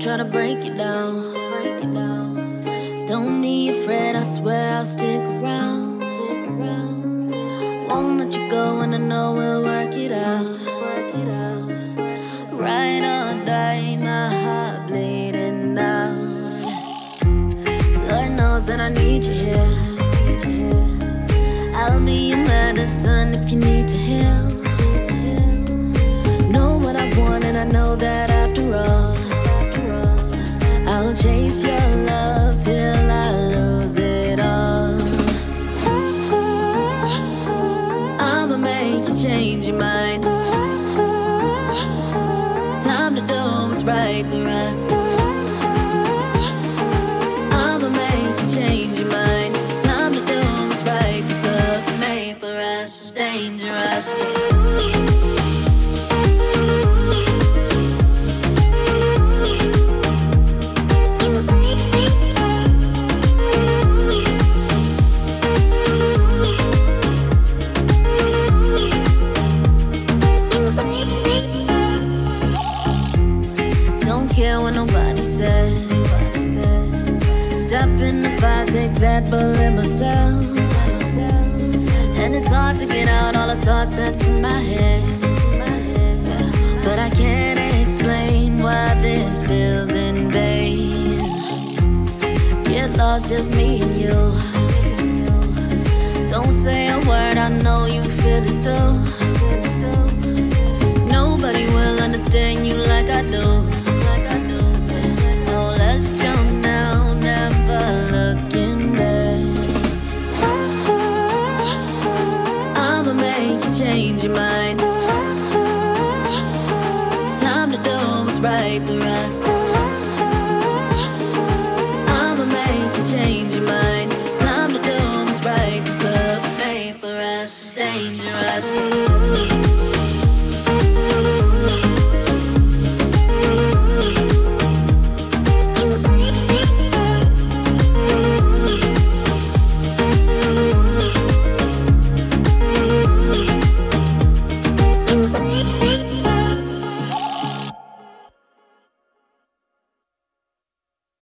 try to break it down. Don't be afraid, I swear I'll stick around. Won't let you go, and I know we'll work it out. Ride or die, my heart bleeding out. Lord knows that I need you here. I'll be your medicine if you need to heal. Know what I want, and I know that after all, I'll chase your love till I lose it all. I'ma make you change your mind. Time to do what's right for us. I'ma make you change your mind. Time to do what's right, 'cause love's made for us. Dangerous. What nobody says. Step in the fire, take that bullet myself. And it's hard to get out all the thoughts that's in my head. But I can't explain why this feels in vain. Get lost, just me and you. Don't say a word, I know you feel it though. Nobody will understand you like I do. Change your mind. Time to do what's right for us.